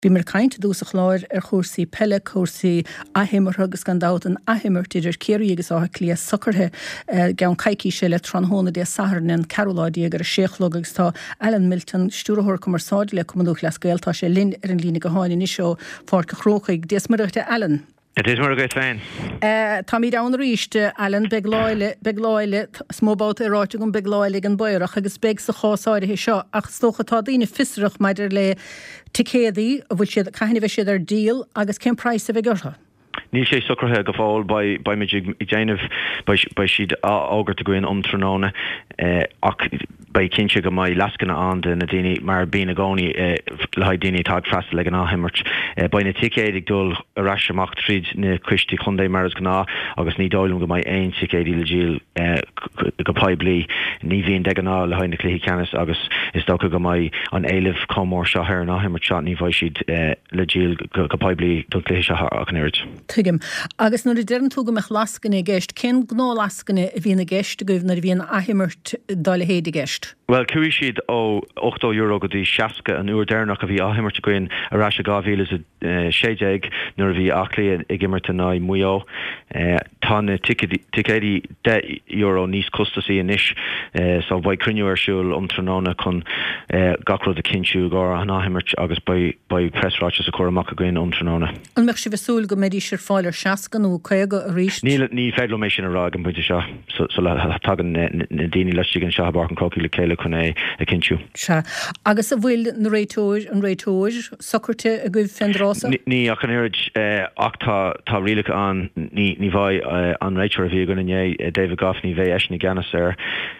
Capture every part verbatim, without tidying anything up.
Bhí mar caint dús a chláir ar chósaí pelle, chósaí ahimar agus gan dáit an ahimar idir céirí agus átha clia socarthe gan caiicí sé le tronhóna dé saharnan Caroláidí agur a séchlog agus tá Alan Milton stúrthór commersáid le cumúch le scailtá sé linn ar an lína go háin isio fáca chróchaig dés marachta Alan. It is mar a good fan. Tá mí an ríiste Alan begláile begláile smóbát aráte gom begláile an buireach agus beg sa chásáide hé seo ach stóchatá daoine fisrach maidir le ticédaí a bhfuil siad caiineh siad ar díal agus cén price a bheith gortha. Ní sé socrthe go fáil by by me déanamh by by siad águrt a goin umtróna ach by cinse go mai lascanna an na daine mar bína gcónaí le haid daine tá freasta le an áhimirt by na ticédig dul a ras amach tríd na cuistí chundé mar as gná agus ní dáilm go mai aon ticédí le díal go paibli ní bhíon de gná le haid na cluichí ceannas agus is dócha go mai an éileh commór seo ar an áhimirt seo ní bhaid siad le díal go paibli do cluichí seo ach an irid. Tuigim. Agus nuair dearn túga meach lascanna gceist, cén gná lascanna a bhíonna gceist a goibh nar bhíon ahimirt dála héad gceist? Well, cuaigh siad ó ocht euro go dtí seasca an uair déarnach a bhí ahimirt a goin a ras a gábhíle a séideag nuair a bhí aclaí ag imirt a ná muo. Tá na ticédí de euro níos costasaí inis so bhaid cruinniú ar siúil umtróna chun gacrod a cinsiú gá an ahimirt agus by pressráte a choramach a goin umtróna. An meach si bheitsúil go méidí sir fáil ar seascan ó chuige a ríist? Ní ní féidir mé sin a rá an buinte seo so le tagan na daoine leis an seo bar an crocí le céile chun é a cinsiú. Se. Agus a bhfuil na réitóir an réitóir socrte a goibh fendrása? Ní ach an irid ach tá tá rialacha an ní ní bhaid an réitóir a bhí gona é David Goff ní bheith eisna ganas ar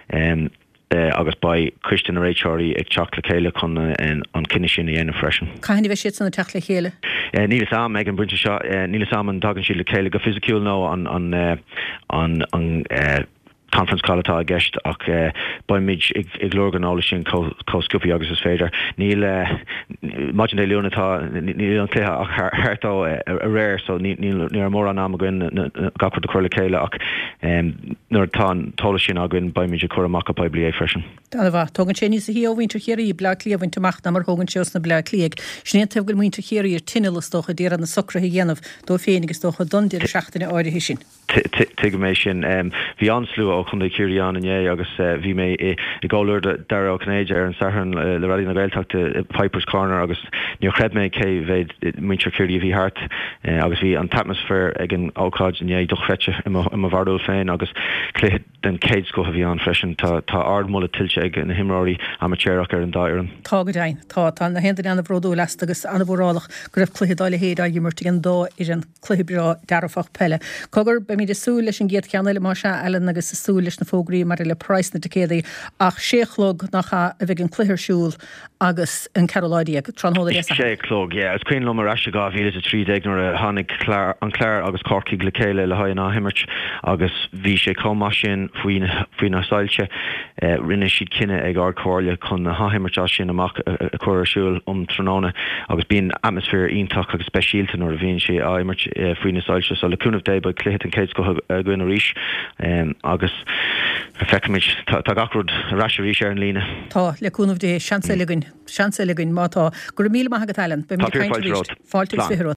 agus by Christian Raychori ag teach le chéile chun an cinine sin a dhéanamh freisin. Caithfidh bheith siad sanna teach le chéile? Níl sam ag an brinte seo níl sam an dagan siad le chéile go fisiciúil nó an an an conference call atá a gceist ach by mid ag glórganála sin cóscúpaí agus is féidir. Níl maidin é leúna tá níl an cléthe ach thirtá a réir so níl ar mór an am a gin gacrad a chuir le chéile ach nuair tá tóla sin a gin by mid a chuir amach a paibli é freisin. Tá bh tógann sé níos a hí óhaintear chéirí i bleach lí a bhaint amach na mar thugann seos na bleach líag. Snéantamh go muintear chéirí ar tinile stocha déar an na socrathe dhéanamh dó féin agus tócha dondiar seachtainna áirithe sin. Tuige mé sin bhí anslú ó chun céirí an in é agus bhí mé i gáúir Darragh Cnéide ar an saharn le radí na gailteachta Piper's Corner agus níor chreid mé cé bheith muintear céirí a bhí hart agus bhí an atmosfér ag an ácáid in é dochrete i mo bhardúil féin agus cléad den céid sco a bhí an freisin tá ard mula tiltte ag na himráí amatéireach ar an dáiran. Tá go dain, tá tá na hendan anna bhródú least agus anna bhrálach go raibh cluiche dáile héad a dhéimirta an dó ar an cluichebrá dearfach pelle. Cogur be mí de súil leis an géad ceanna le mar se Ellen agus sa súil leis na fógraí mar le price na ticédaí ach séchlog nach a bheith an cluihirsúil agus an Caroláidí ag tronhóla dhéasa. Séchlog, yeah, it's queen lumar asha gábhíle a trí déag nuair a tháinig an Clare agus Corcaigh le chéile le haid an áhimirt agus bhí sé comá sin faoin na sáilte rinne siad cinenne ag ardcóirle chun na áhimirt sin amach a chuirsúil um tróna agus bíon atmosfér ionach agus speisialta nuair a bhíonn sé áhimirt faoin na sáilte so le cúnamh dé ba cléad an céid go goin a ríis agus feicimiid tá gacrúd raise ríis ar an lína. Tá le cúnamh dé seansa ligainn seansa ligainn mátá gur míle maithagad Alan be mí fáiltíos fiú